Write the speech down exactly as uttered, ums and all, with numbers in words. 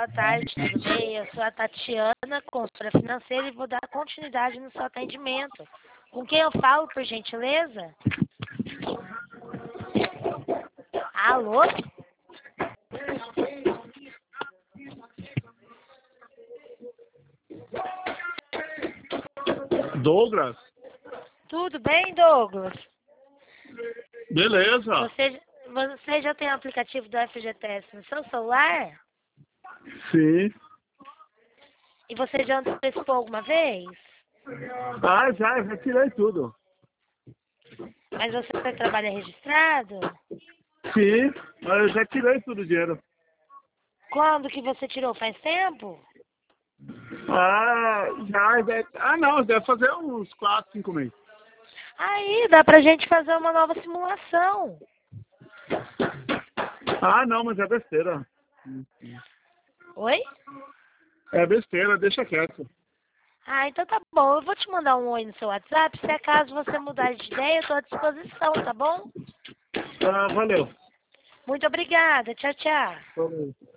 Boa tarde, tudo bem? Eu sou a Tatiana, consultora financeira, e vou dar continuidade no seu atendimento. Com quem eu falo, por gentileza? Alô? Douglas? Tudo bem, Douglas? Beleza. Você, você já tem o aplicativo do F G T S no seu celular? Sim. E você já antecipou alguma vez? Ah, já, já tirei tudo. Mas você trabalha registrado? Sim, eu já tirei tudo o dinheiro. Quando que você tirou? Faz tempo? Ah, já, deve... ah não, deve fazer uns quatro, cinco meses. Aí, dá pra gente fazer uma nova simulação. Ah não, mas é besteira. Oi? É besteira, deixa quieto. Ah, então tá bom. Eu vou te mandar um oi no seu WhatsApp. Se acaso você mudar de ideia, eu tô à disposição, tá bom? Ah, valeu. Muito obrigada. Tchau, tchau. Valeu.